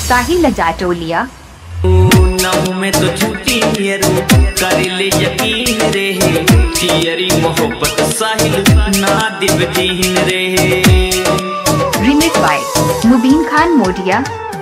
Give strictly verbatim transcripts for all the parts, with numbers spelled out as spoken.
साहिल जाटोलिया। नाऊ में तो झूठी मेरू कर ले यकीन रे, तेरी मोहब्बत साहिल ना दिव दीन रे। Remix by Mubeen Khan Modiya.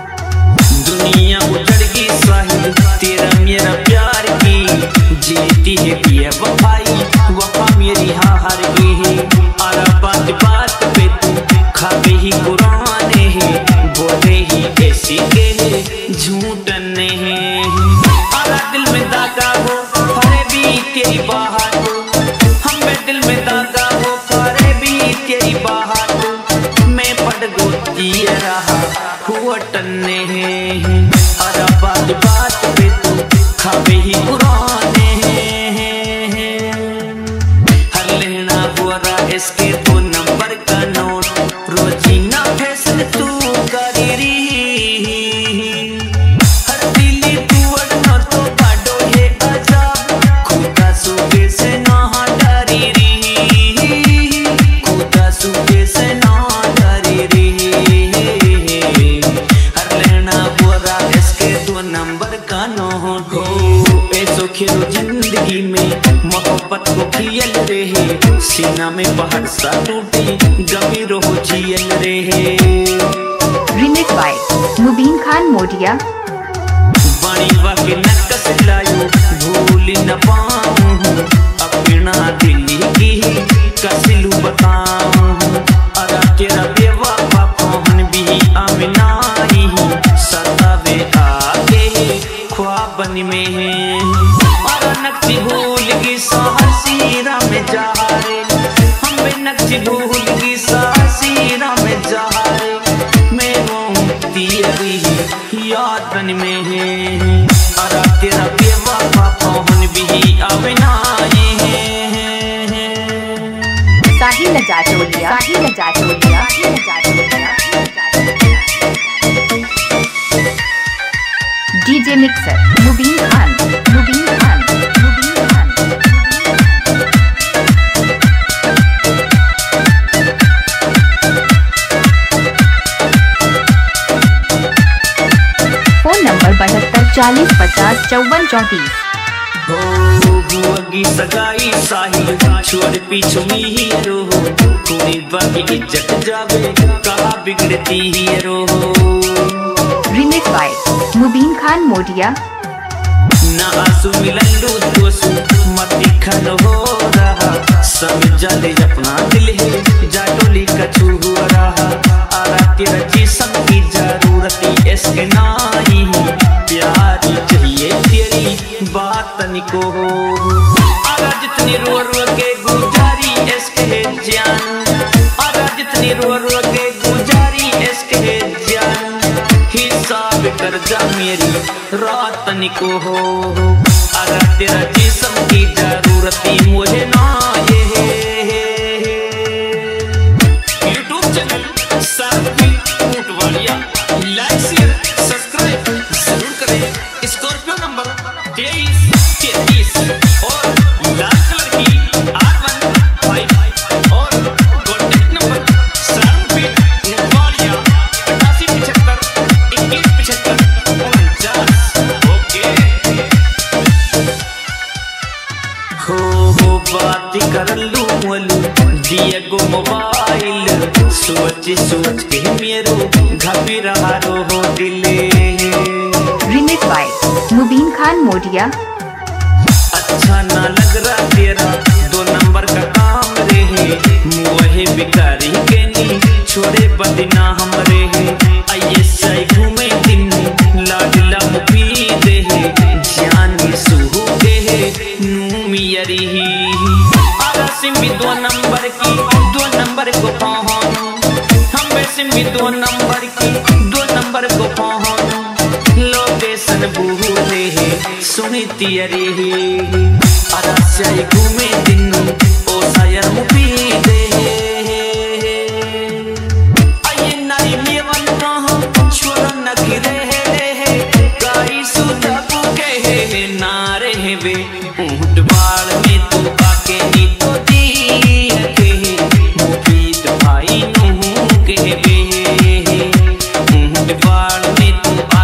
दुनिया उजड़ गई साहिल तेरा मेरा प्यार की, जीती है ये वफाई वफा मेरी हाँ हार गई है। आरा बात बात पे तू खाबे ही पुराने है, बोले ही ऐसी के है झूठ नहीं। आरा दिल में दागा हो फरे भी तेरी बाहर हो, हमें दिल में दागा हो फरे भी तेरी बाहर हो। मैं पड़ गोती रहा हुआ टन्ने हैं, आरा बात बात पे तू खाबे ही पुराने हैं। हर लेना हुआ रहा इसके तो नंबर का नोट, रोजीना फैसल तू करी रही। हर दिली तू अड़ना तो काटो है अजाब, खुदा सूखे से ना डरी रही, खुदा सूखे से ना डरी रही। हर लेना हुआ रहा इसके तो नंबर का नोट हो। ऐसो खेलो जिंदगी में मोहब्बत को खियल रहे, सीना में पहाड़ सा टूटी गमी रहो जियल रहे। Remix by Mubeen Khan Modiya. बड़ी वाके नकस लायो भूल न पाऊं, अपना दिल्ली की कसिलू बताऊं। अरा तेरा बेवफा पहन भी आमिनाई, सतावे आगे ख्वाबन में है। अरा नक्शी भूल गई साहसीरा में जहारे, हमें नक्शी भूल गई साहसीरा में जहारे। मैं रोती रही यादन में है, अरा तेरा बेवफा पहन भी आमिनाई है। Sahil Jatoliya. Sahil Jatoliya. Sahil Jatoliya. DJ mixer Mubeen Khan. Mubeen Khan. Mubeen Khan. Phone number बहत्तर चालीस पचास चौवन चौंतीस। बुआगी सगाई साहिल छोड़ पीछू ही रो, कोई बाकी इज्जत जावे कहा बिगड़ती ही रो। Remix by Mubeen Khan Modiya. ना आंसू मिलन दोसू मती खन हो रहा, समझा ले अपना दिल है जाटोली का छू रहा। आरा तेरा जिस्म की जरूरत इसके नहीं, प्यारी चाहिए तेरी बात निको हो। आरा जितनी रो रो के गुजारी इसके है जान, आरा जितनी रो रो के गुजारी इसके है जान। हिसाब कर जा मेरी रात निको हो, अगर तेरा जिस्म की जरूरत मुझे ना ये यूट्यूब चैनल सारथी ऊंट वालिया लाइक शेयर सब्सक्राइब जरूर करें। स्कॉर्पियो नंबर तेईस तैतीस और लाल कलर की आर वन फाइव और कॉन्टेक्ट नंबर सारथी ऊंट वालिया अठासी पिछहत्तर इक्कीस पिछहत्तर उनचास। ओके हो हो बात कर लू मलू दिए गो मोबाइल, सोच सोच के मेरो घबी रहा रो हो दिले। Remix by Mubeen Khan Modiya. अच्छा ना लग रहा तेरा दो नंबर का काम रे, मुहे बिकारी के नी छोड़े बदना हमरे है। आइए साई घूमे दिन लाडला मुफीद है, जानी सुहू के है नूमियरी ही। आरा सिम्बी दो नंबर की दो नंबर को पहुंचो, हम सिम्बी दो नंबर की दो नंबर को पहुंचो। लोकेशन बूहे है सुनी तियरी है, आरा साई घूमे दिन ओ सायर मुफीद है। आइए नारी मेवन कहाँ छोड़ न गिरे है, गाई सुधा बुके है ना रहे वे ऊंट बाड़ में तू आके नी तो दी के मुफीद भाई नू के वे ऊंट बाड़ में तू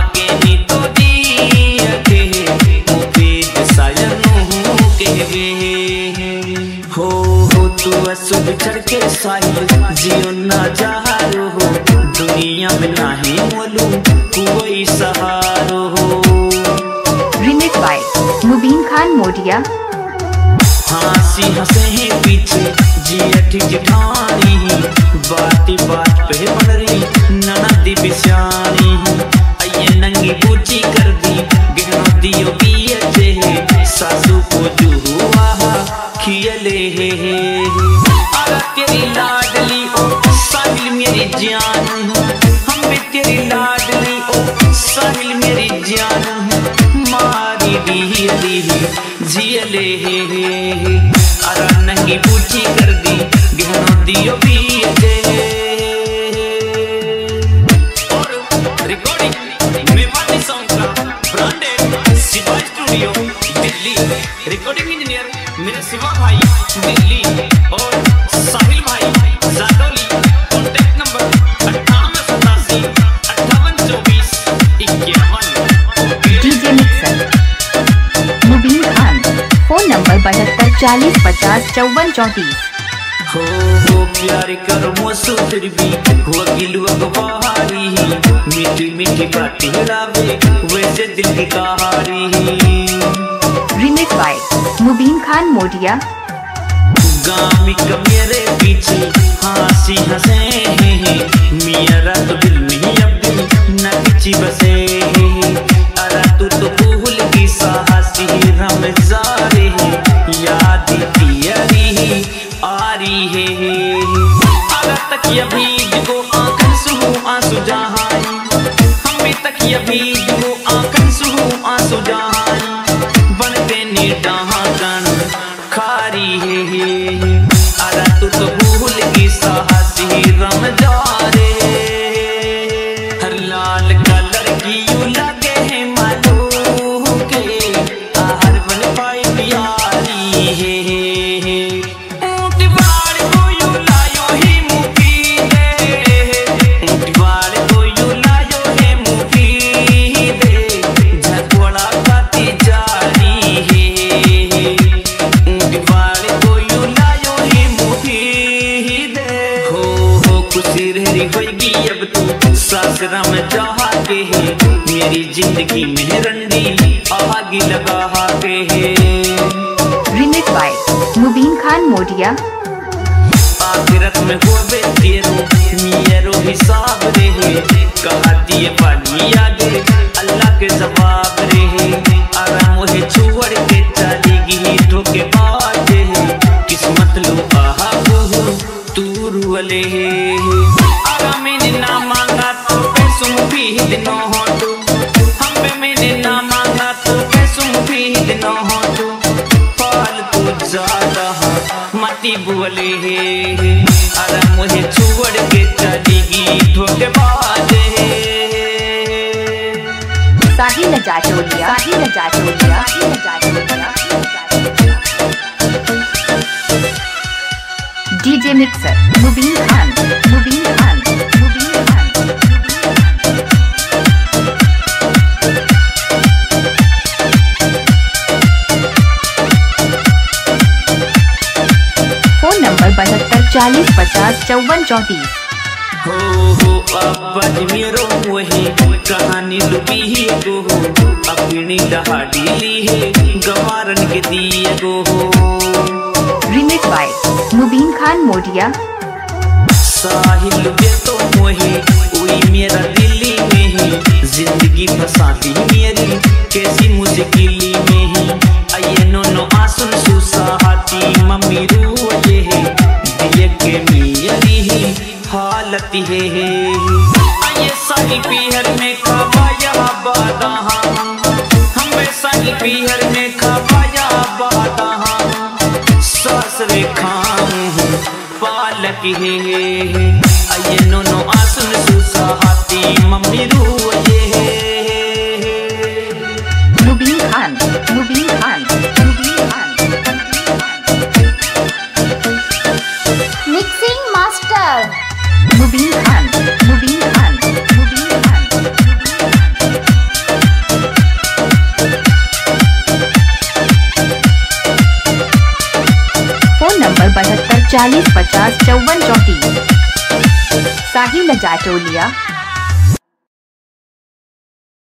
बिछड़ के साहिल जियो ना जहारो हो दुनिया में नाही मोलू कोई सहारो हो। Remix by Mubeen Khan Modiya. हंसी हंसे हैं पीछे जियठ जिठानी बाती बात पे बढ़ रही ननदी बिस्यानी अये नंगी बूची कर दी गिनो दियो पिए जे सासू को जुहुआ खियले हे अरे तेरी लाडली ओ साहिल मेरी जान हम भी तेरी लाडली ओ साहिल मेरी जान मारी दी दी जियले हे अरे नंगी बूची कर दी गिनो दियो पिए जे और रिकॉर्डिंग मेवानी सॉन्ग का branded Shiva studio Delhi. Recording engineer मेरे शिवा भाई दिल्ली और साहिल भाई जादौली। कॉन्टैक्ट नंबर अट्ठानवे सतासी अट्ठावन चौबीस इक्यावन। DJ mixer Mubeen Khan. Phone number बहत्तर चालीस पचास चौवन चौंतीस। हो हो प्यार करो मोसो फिर भी हुआ गिलुआ बहारी मीठी मीठी बातें लावे वैसे दिल की कहारी। Remix by Mubeen Khan Modiya. गामी का मेरे पीछे हंसी हंसे मिया रात दिल में अब दिल न किची बसे अरे तू तो भूल की साहसी रमजारे याद पियरी आ रही है अरे तक ये भीग को आंखन सुहू आंसू जहाई हम भी तक ये भीग को आंखन सुहू आंसू जहाई बनते नी डाहन खारी है अरे तू तो भूल की साहसी रमजारे हर लाल कलर की यू लगे है मालू के हर बन पाई प्यारी है ऊंट बाड़ को यू लायो ही मुफीद ऊंट बाड़ को यू लायो है मुफीद झकोड़ा खाती जारी है ऊंट बाड़ को यू लायो ही मुफीद हो हो खुशी रहरी होगी अब तू सासरा में जहा के है मेरी जिंदगी में रंडी आगी लगा के है। Remix by Mubeen Khan Modiya. आखिरत में होवे तेरो मेरो हिसाब रहे कहा दिए पानी आगे अल्लाह के जवाब रहे आराम मुझे छोड़ के चलेगी धोखे बाज किस्मत लो आहा हो तू रुले आराम मैंने ना मांगा तो पैसों भी दिनों हो तो हम पे मैंने ना मांगा तो पैसों भी दिनों हो तो फालतू ज्यादा मती बोले अरे मुझे छोड़ के चलेगी धोखेबाज Sahil Jatoliya. Sahil Jatoliya. Sahil Jatoliya. DJ mixer Mubeen Khan. Mubeen Khan. Mubeen Khan. Phone number बहत्तर चालीस पचास चौवन चौंतीस। हो हो अब मेरो वही कहानी लुकी ही गो हो अपनी दहाड़ी ली है गवारन के दिए गो हो। Remix by Mubeen Khan Modiya. साहिल वे तो मोहे उई मेरा दिल्ली में है जिंदगी फसाती मेरी कैसी मुश्किली में है आये नो नो आसुन सुसाहती मम्मी रू ये है दिए के मेरी ही हालत है आये साहिल पीहर में खवाया बादा हम साहिल पीहर में खवाया बादा सासरे खाऊं पालक है आये नो नो आसुन सुसाहती मम्मी रू ये Mubeen Khan. Mubeen Khan. Mubeen Khan. Mixing master Mubeen Khan. Mubeen Khan. Mubeen Khan. Phone number बहत्तर चालीस पचास चौवन चौंतीस। साहिल जाटोलिया।